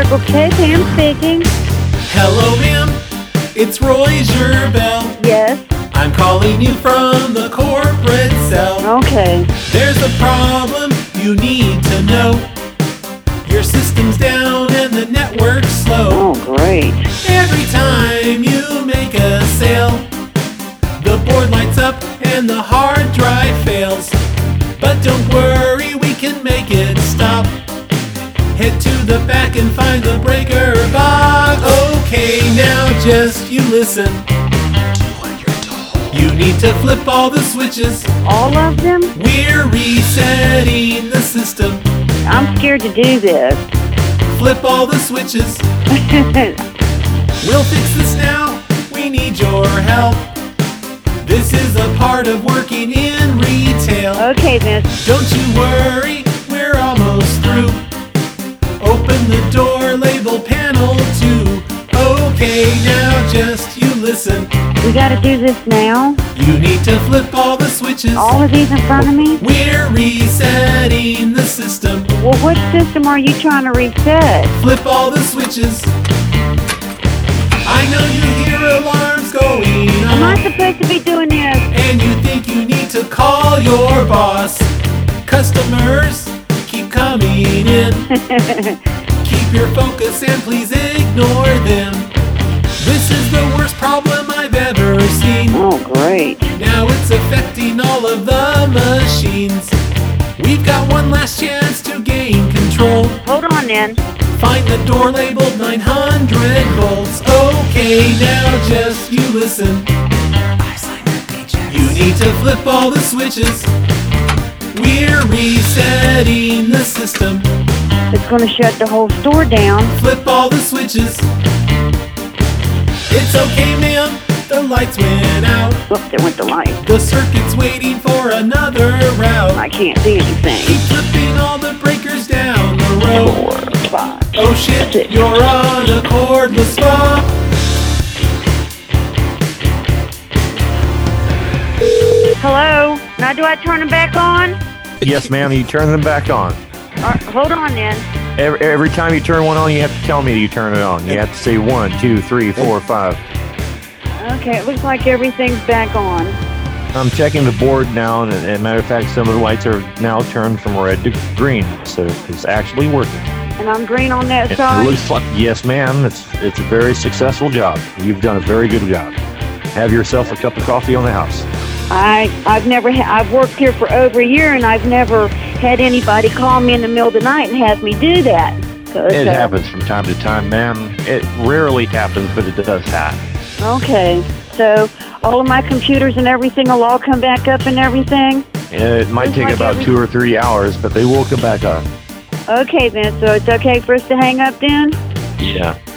Circle K, Pam speaking. Hello, ma'am. It's Roy Gerbel. Yes. I'm calling you from the corporate cell. Okay. There's a problem you need to know. Your system's down and the network's slow. Oh, great. Every time you make a sale, the board lights up and the hard drive fails. But don't worry, we can make it stop. Head to the back and find the breaker box. Okay, now just you listen. Do what you're told. You need to flip all the switches. All of them? We're resetting the system. I'm scared to do this. Flip all the switches. We'll fix this now. We need your help. This is a part of working in retail. Okay, then. Don't you worry, we're almost through. Open the door, label panel 2. Okay, now just you listen. We gotta do this now? You need to flip all the switches. All of these in front of me? We're resetting the system. Well, what system are you trying to reset? Flip all the switches. I know you hear alarms going Am I on, supposed to be doing this? and you think you need to call your boss. Customers keep coming in. Keep your focus and please ignore them. This is the worst problem I've ever seen. Oh, great. Now it's affecting all of the machines. We've got one last chance to gain control. Hold on, then. Find the door labeled 900 volts. Okay, now just you listen. You need to flip all the switches. We're resetting the system. It's gonna shut the whole store down. Flip all the switches. It's okay, ma'am. The lights went out. Look, there went the light. The circuit's waiting for another route. I can't see anything. Keep flipping all the breakers down the road. 4, 5. Oh shit, you're on a cordless spot. Hello? Now do I turn them back on? Yes, ma'am. You turn them back on. Hold on, then. Every time you turn one on, you have to tell me you turn it on. You have to say 1, 2, 3, 4, 5. Okay, it looks like everything's back on. I'm checking the board now, and matter of fact, some of the lights are now turned from red to green, so it's actually working. And I'm green on that It side? looks like, yes, ma'am. It's a very successful job. You've done a very good job. Have yourself a cup of coffee on the house. I've worked here for over a year, and I've never had anybody call me in the middle of the night and have me do that. It happens from time to time, ma'am. It rarely happens, but it does happen. Okay, so all of my computers and everything will all come back up and everything? It might Looks take like about 2 or 3 hours, but they will come back up. Okay, then, so it's okay for us to hang up then? Yeah.